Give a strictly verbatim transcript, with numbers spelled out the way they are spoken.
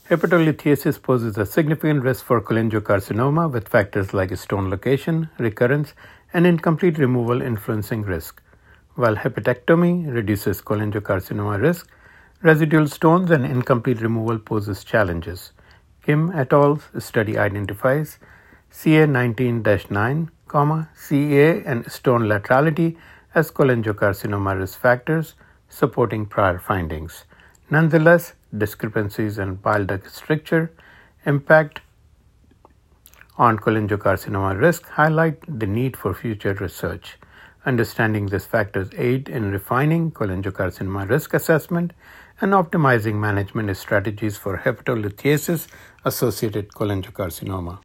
Hepatolithiasis poses a significant risk for cholangiocarcinoma with factors like stone location, recurrence, and incomplete removal influencing risk. While hepatectomy reduces cholangiocarcinoma risk, residual stones and incomplete removal poses challenges. Kim et al.'s study identifies C A nineteen dash nine, C A and stone laterality as cholangiocarcinoma risk factors, supporting prior findings. Nonetheless, discrepancies in bile duct stricture impact on cholangiocarcinoma risk highlight the need for future research. Understanding these factors aid in refining cholangiocarcinoma risk assessment and optimizing management strategies for hepatolithiasis-associated cholangiocarcinoma.